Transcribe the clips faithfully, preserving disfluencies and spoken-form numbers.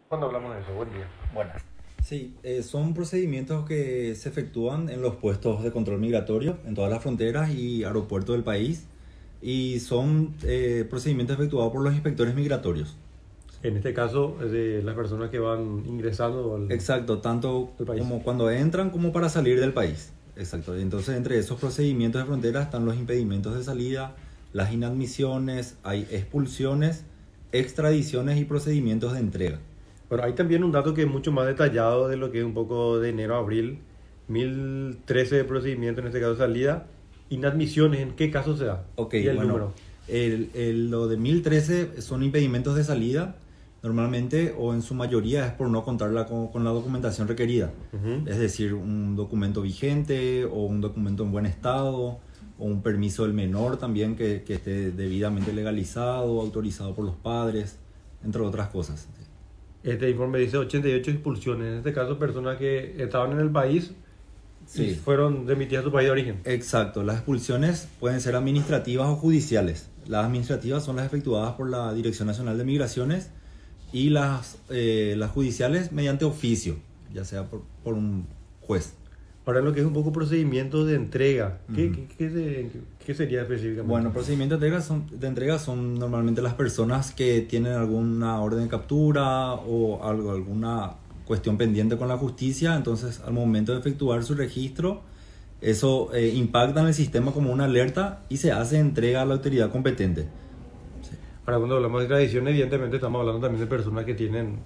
Cuando hablamos de eso, buen día. Buenas. Sí, eh, son procedimientos que se efectúan en los puestos de control migratorio en todas las fronteras y aeropuertos del país y son eh, procedimientos efectuados por los inspectores migratorios. En este caso, es de las personas que van ingresando al, Exacto, tanto al país. como cuando entran como para salir del país. Exacto. Entonces, entre esos procedimientos de frontera están los impedimentos de salida, las inadmisiones, hay expulsiones, extradiciones y procedimientos de entrega. Pero hay también un dato que es mucho más detallado de lo que es un poco de enero a abril. Mil trece procedimientos, en este caso de salida. Inadmisiones, ¿en qué caso se da? Ok, Y el bueno, número. el, el- lo de mil trece son impedimentos de salida, normalmente o en su mayoría es por no contarla con, con la documentación requerida. Ujú. Es decir, un documento vigente o un documento en buen estado o un permiso del menor también que, que esté debidamente legalizado, autorizado por los padres, entre otras cosas. Este informe dice ochenta y ocho expulsiones. En este caso, personas que estaban en el país y Sí, fueron remitidas a su país de origen. exacto. Las expulsiones pueden ser administrativas o judiciales. Las administrativas son las efectuadas por la Dirección Nacional de Migraciones y las, eh, las judiciales mediante oficio, ya sea por, por un juez. Ahora lo que es un poco procedimientos de entrega. ¿Qué, Ujú. qué, qué se- qué sería específicamente? Bueno, procedimientos de entrega, son, de entrega son normalmente las personas que tienen alguna orden de captura o algo, alguna cuestión pendiente con la justicia, entonces al momento de efectuar su registro, eso eh, impacta en el sistema como una alerta y se hace entrega a la autoridad competente. Sí. Ahora, cuando hablamos de tradición, evidentemente estamos hablando también de personas que tienen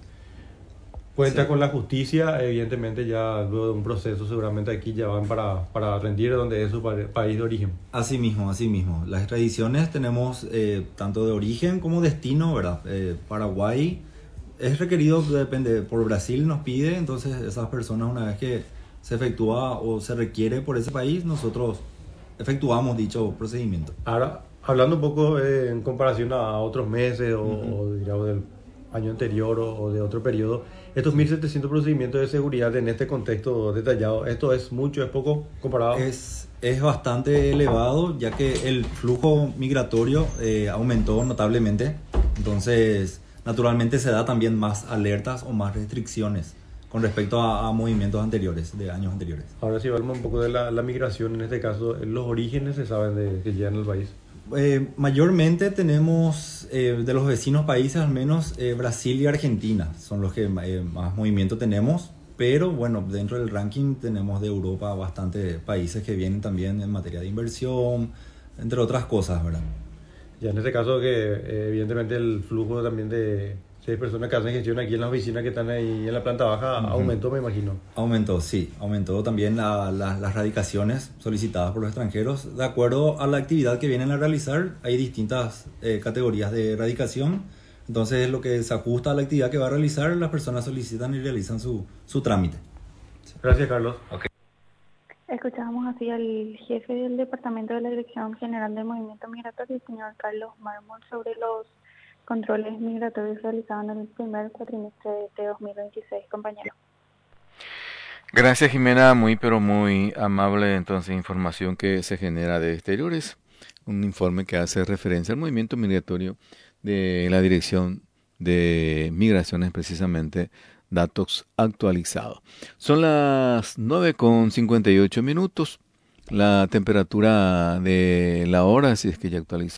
cuenta Sí. con la justicia, evidentemente ya luego de un proceso seguramente aquí ya van para, para rendir donde es su pa- país de origen. Así mismo, así mismo. Las extradiciones tenemos eh, tanto de origen como destino, ¿verdad? Eh, Paraguay es requerido, depende, por Brasil nos pide, entonces esas personas una vez que se efectúa o se requiere por ese país, nosotros efectuamos dicho procedimiento. Ahora, hablando un poco eh, en comparación a otros meses o, Ujú. o, digamos del año anterior o, o de otro periodo, estos Sí. mil setecientos procedimientos de seguridad en este contexto detallado, ¿esto es mucho, es poco comparado? Es, es bastante elevado ya que el flujo migratorio eh, aumentó notablemente. Entonces, naturalmente se da también más alertas o más restricciones con respecto a, a movimientos anteriores, de años anteriores. Ahora sí hablamos un poco de la, la migración, en este caso, los orígenes se saben de que llegan al país. Eh, mayormente tenemos eh, de los vecinos países, al menos eh, Brasil y Argentina son los que eh, más movimiento tenemos, pero bueno, dentro del ranking tenemos de Europa bastantes países que vienen también en materia de inversión, entre otras cosas, ¿verdad? Ya en este caso que eh, evidentemente el flujo también de seis personas que hacen gestión aquí en la oficina que están ahí en la planta baja Ujú. aumentó, me imagino. Aumentó, sí, aumentó también la- la- las radicaciones solicitadas por los extranjeros. De acuerdo a la actividad que vienen a realizar, hay distintas eh, categorías de radicación. Entonces, lo que se ajusta a la actividad que va a realizar, las personas solicitan y realizan su, su trámite. Gracias, Carlos. Escuchábamos así al jefe del Departamento de la Dirección General del Movimiento Migratorio, el señor Carlos Mármol, sobre los controles migratorios realizados en el primer cuatrimestre de este dos mil veintiséis, compañero. Gracias Jimena, muy pero muy amable entonces información que se genera de exteriores, un informe que hace referencia al movimiento migratorio de la Dirección de Migraciones precisamente, datos actualizados. Son las nueve con cincuenta y ocho minutos, la temperatura de la hora, si es que ya actualizó.